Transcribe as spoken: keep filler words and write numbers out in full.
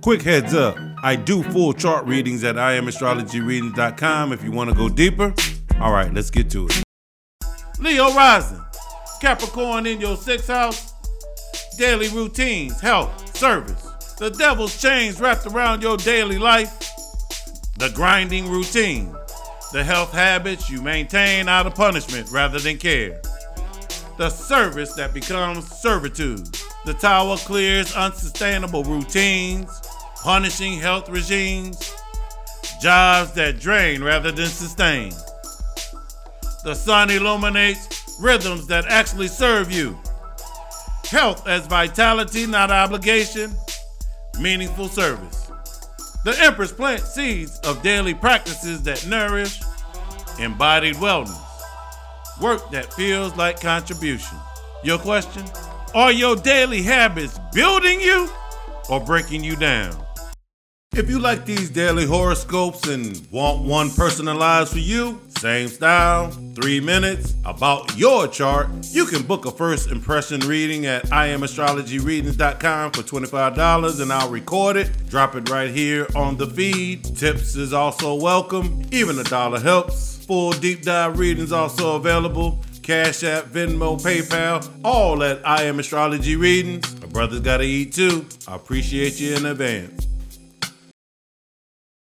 Quick heads up, I do full chart readings at I am astrology readings dot com if you want to go deeper. All right, let's get to it. Leo rising, Capricorn in your sixth house. Daily routines, health, service. The devil's chains wrapped around your daily life. The grinding routine. The health habits you maintain out of punishment rather than care. The service that becomes servitude. The tower clears unsustainable routines, punishing health regimes. Jobs that drain rather than sustain. The sun illuminates rhythms that actually serve you. Health as vitality, not obligation. Meaningful service. The Empress plants seeds of daily practices that nourish. Embodied wellness. Work that feels like contribution. Your question? Are your daily habits building you or breaking you down? If you like these daily horoscopes and want one personalized for you, same style, three minutes, about your chart, you can book a first impression reading at I am astrology readings dot com for twenty-five dollars and I'll record it, drop it right here on the feed. Tips is also welcome, even a dollar helps. Full deep dive readings also available. Cash App, Venmo, PayPal, all at I Am Astrology Readings. My brother's gotta eat too. I appreciate you in advance.